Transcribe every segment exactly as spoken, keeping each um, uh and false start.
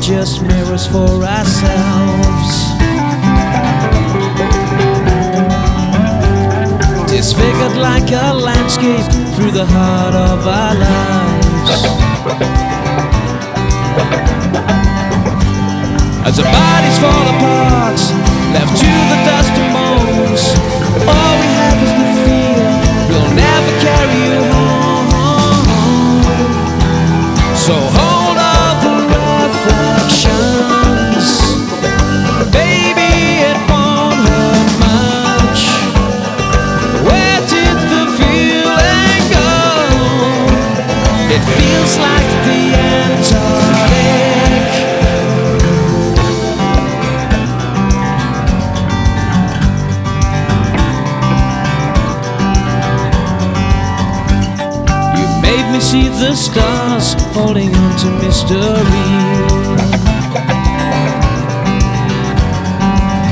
just mirrors for ourselves, disfigured like a landscape through the heart of our lives. As our bodies fall apart, left to the dust and bones, all we have is the fear we'll never carry you home. So hold all the reflections, baby, it won't hurt much. Where did the feeling go? It feels like the Antarctic. Made me see the stars holding on to mystery.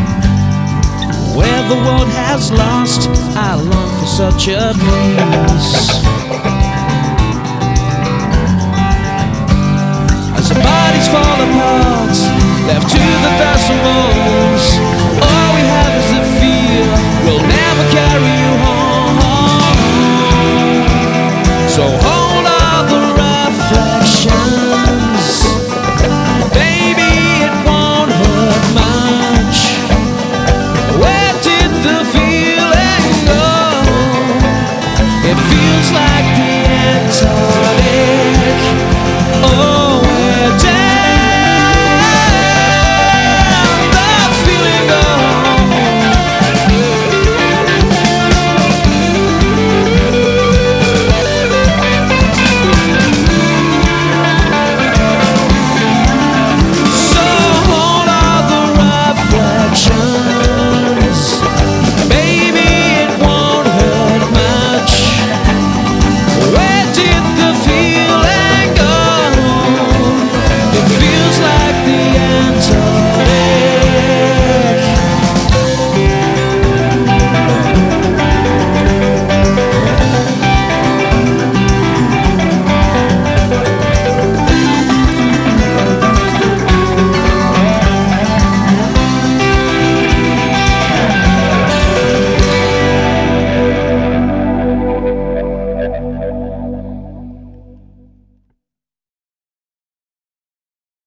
Where the world has lost, I long for such a breeze.